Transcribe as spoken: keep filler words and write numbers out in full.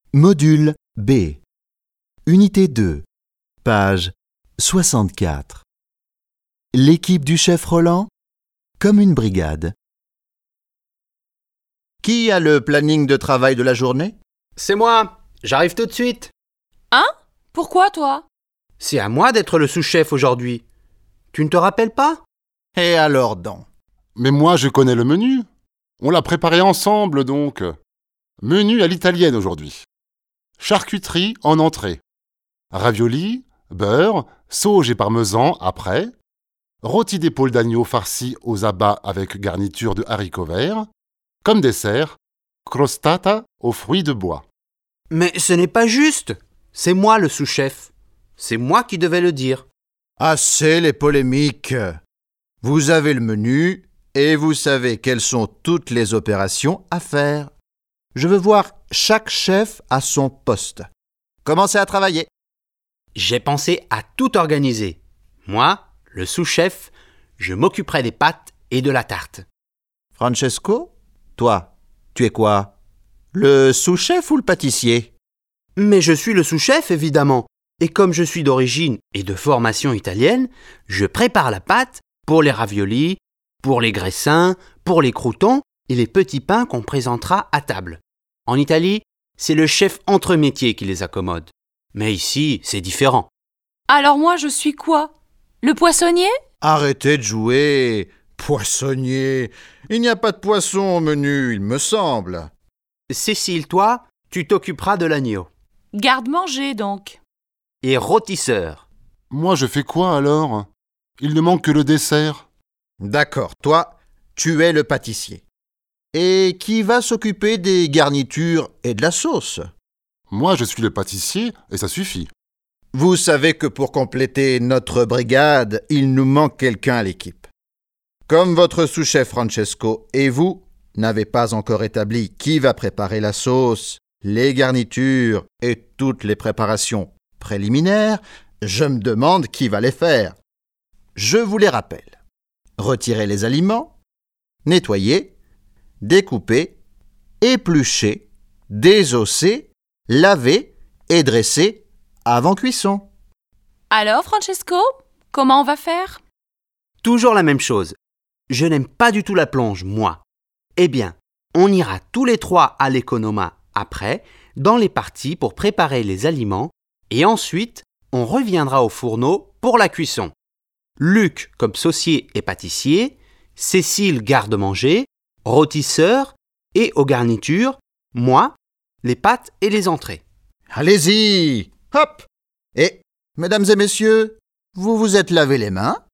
Module B. Unité deux. Page soixante-quatre. L'équipe du chef Roland, comme une brigade. Qui a le planning de travail de la journée? C'est moi, j'arrive tout de suite. Hein? Pourquoi, toi? C'est à moi d'être le sous-chef aujourd'hui. Tu ne te rappelles pas? Et alors donc? Mais moi, je connais le menu. On l'a préparé ensemble, donc. Menu à l'italienne aujourd'hui. Charcuterie en entrée. Ravioli, beurre, sauge et parmesan après. Rôti d'épaule d'agneau farci aux abats avec garniture de haricots verts. Comme dessert, crostata aux fruits de bois. Mais ce n'est pas juste. C'est moi le sous-chef. C'est moi qui devais le dire. Assez les polémiques. Vous avez le menu et vous savez quelles sont toutes les opérations à faire. Je veux voir chaque chef à son poste. Commencez à travailler. J'ai pensé à tout organiser. Moi, le sous-chef, je m'occuperai des pâtes et de la tarte. Francesco, toi, tu es quoi? Le sous-chef ou le pâtissier? Mais je suis le sous-chef, évidemment. Et comme je suis d'origine et de formation italienne, je prépare la pâte pour les raviolis, pour les graissins, pour les croûtons et les petits pains qu'on présentera à table. En Italie, c'est le chef entre-métiers qui les accommode. Mais ici, c'est différent. Alors moi, je suis quoi? Le poissonnier? Arrêtez de jouer. Poissonnier. Il n'y a pas de poisson au menu, il me semble. Cécile, toi, tu t'occuperas de l'agneau. Garde-manger, donc. Et rôtisseur. Moi, je fais quoi alors? Il ne manque que le dessert. D'accord, toi, tu es le pâtissier. Et qui va s'occuper des garnitures et de la sauce? Moi, je suis le pâtissier et ça suffit. Vous savez que pour compléter notre brigade, il nous manque quelqu'un à l'équipe. Comme votre sous-chef Francesco et vous n'avez pas encore établi qui va préparer la sauce, les garnitures et toutes les préparations préliminaires, je me demande qui va les faire. Je vous les rappelle. Retirez les aliments, nettoyer, découper, éplucher, désosser, laver et dresser avant cuisson. Alors, Francesco, comment on va faire? Toujours la même chose. Je n'aime pas du tout la plonge, moi. Eh bien, on ira tous les trois à l'économa après, dans les parties pour préparer les aliments, et ensuite, on reviendra au fourneau pour la cuisson. Luc comme saucier et pâtissier, Cécile garde-manger, rôtisseur, et aux garnitures, moi, les pâtes et les entrées. Allez-y! Hop! Et, mesdames et messieurs, vous vous êtes lavé les mains?